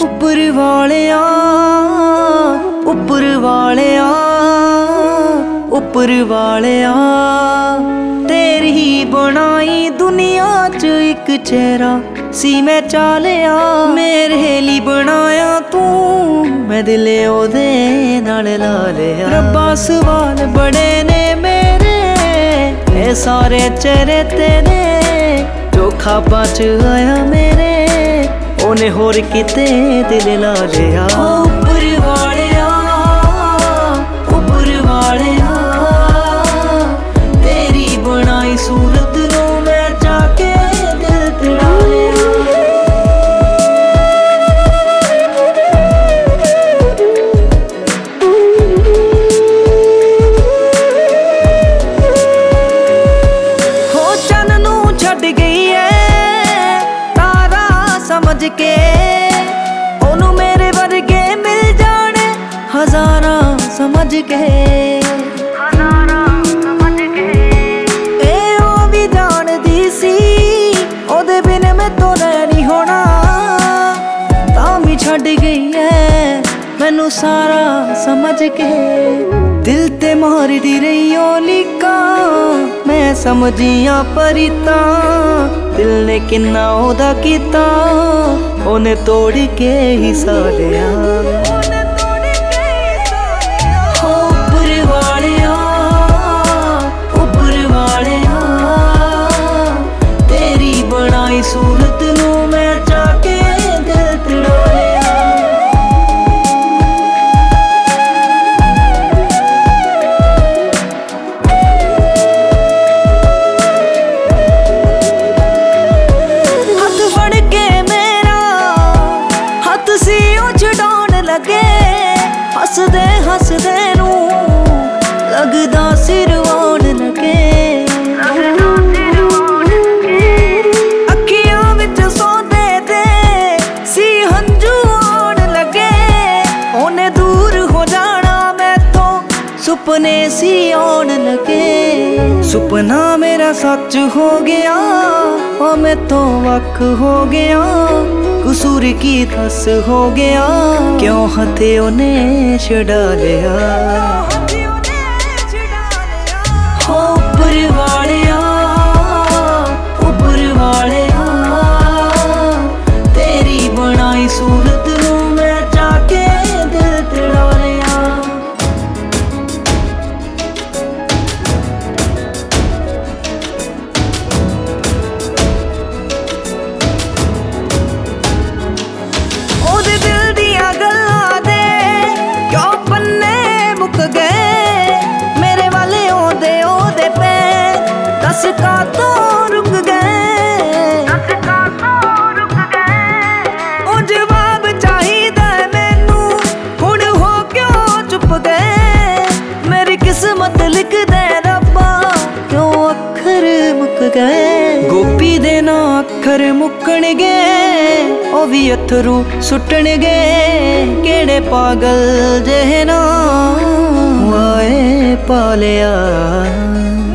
ਉੱਪਰ ਵਾਲਿਆ, ਉੱਪਰ ਵਾਲਿਆ, ਉੱਪਰ ਵਾਲਿਆ, ਤੇਰੀ ਹੀ ਬਣਾਈ ਦੁਨੀਆ 'ਚ ਇੱਕ ਚਿਹਰਾ ਸੀ ਮੈਂ ਚਾਲਿਆ। ਮੇਰੇ ਲਈ ਬਣਾਇਆ ਤੂੰ, ਮੈਂ ਦਿਲ ਉਹਦੇ ਨਾਲ ਲਾ ਲਿਆ। ਰੱਬਾ ਸਵਾਲ ਬੜੇ ਨੇ ਮੇਰੇ, ਇਹ ਸਾਰੇ ਚਿਹਰੇ ਤੇਰੇ, ਜੋ ਖਾਬਾਂ 'ਚ ਆਇਆ ਮੇਰੇ, ਉਹਨੇ ਹੋਰ ਕਿਤੇ ਦਿਲ ਲਾ ਲਿਆ। ਉੱਪਰ ਵਾਲਿਆ, ਉੱਪਰ ਵਾਲਿਆ, ਤੇਰੀ ਬਣਾਈ ਸੂਰਤ ਨੂੰ ਮੈਂ ਜਾ ਕੇ ਦਿਲ ਤੜਾ ਲਿਆ। ਹੋ ਚੰਨ ਨੂੰ ਛੱਡ ਗਈ ਐ ਤਾਰਾ ਸਮਝ ਕੇ, ਉਹਨੂੰ ਮੇਰੇ ਵਰਗੇ ਮਿਲ ਜਾਣੇ ਹਜ਼ਾਰਾਂ ਸਮਝ ਕੇ, ਹਜ਼ਾਰਾਂ ਸਮਝ ਕੇ। ਇਹ ਉਹ ਵੀ ਜਾਣਦੀ ਸੀ ਉਹਦੇ ਬਿਨ ਮੈਥੋਂ ਨਹੀਂ ਹੋਣਾ, ਤਾਂ ਵੀ ਛੱਡ ਗਈ ਐ ਮੈਨੂੰ ਸਾਰਾ ਸਮਝ ਕੇ। ਦਿਲ ਤੇ ਮਾਰਦੀ ਰਹੀ ਉਹ ਲੀਕਾਂ, ਮੈਂ ਸਮਝੀਆਂ ਪਰੀਤਾਂ, ਦਿਲ ਨੇ ਕਿੰਨਾ ਉਹਦਾ ਕੀਤਾ, ਉਹਨੇ ਤੋੜ ਕੇ ਹੀ ਸਾ ਲਿਆ। ਉੱਪਰ ਵਾਲਿਆ, ਉੱਪਰ ਵਾਲਿਆ, ਤੇਰੀ ਬਣਾਈ ਸੂਰਤ ਨੂੰ ਮੈਂ ਜਾ ਕੇ ਦਿਲ ਤੜਾ ਲਿਆ। ਹੱਸਦੇ ਹੱਸਦੇ ਨੂੰ ਲੱਗਦਾ ਸਿਰ ਵਾਉਣ ਲੱਗੇ, ਅੱਖੀਆਂ ਵਿੱਚ ਸੌਦੇ ਦੇ ਸੀ ਹੰਝੂ ਆਉਣ ਲੱਗੇ। ਉਹਨੇ ਦੂਰ ਹੋ ਜਾਣਾ ਮੈਥੋਂ, ਸੁਪਨੇ ਸੀ ਆਉਣ ਲੱਗੇ। ਸੁਪਨਾ ਮੇਰਾ ਸੱਚ ਹੋ ਗਿਆ, ਉਹ ਮੈਥੋਂ ਵੱਖ ਹੋ ਗਿਆ। ਕਸੂਰ ਕੀ ਦੱਸ ਹੋ ਗਿਆ, ਕਿਉਂ ਹੱਥੇ ਉਹਨੇ ਛਡਾ ਲਿਆ। ਉੱਪਰ ਵਾਲਿਆ, ਉੱਪਰ ਵਾਲਿਆ, ਤੇਰੀ ਬਣਾਈ ਸੂਰਤ ਨੂੰ ਮੈਂ ਜਾ ਕੇ ਦਿਲ ਤੜਾ ਲਿਆ। ਦੱਸ ਕਾਤੋਂ ਰੁਕ ਗਏ, ਦੱਸ ਕਾਤੋਂ ਰੁਕ ਗਏ, ਉਹ ਜਵਾਬ ਚਾਹੀਦਾ ਮੈਨੂੰ, ਹੁਣ ਹੋ ਕਿਉਂ ਚੁੱਪ ਗਏ। ਮੇਰੀ ਕਿਸਮਤ ਲਿਖਦੇ ਰੱਬਾ, ਕਿਉਂ ਅੱਖਰ ਮੁੱਕ ਗਏ। ਗੋਪੀ ਦੇ ਨਾ ਅੱਖਰ ਮੁੱਕਣਗੇ, ਉਹ ਵੀ ਅਥਰੂ ਸੁੱਟਣਗੇ। ਕਿਹੜੇ ਪਾਗਲ ਜਿਹੇ ਨਾ ਆਏ ਪਾਲਿਆ।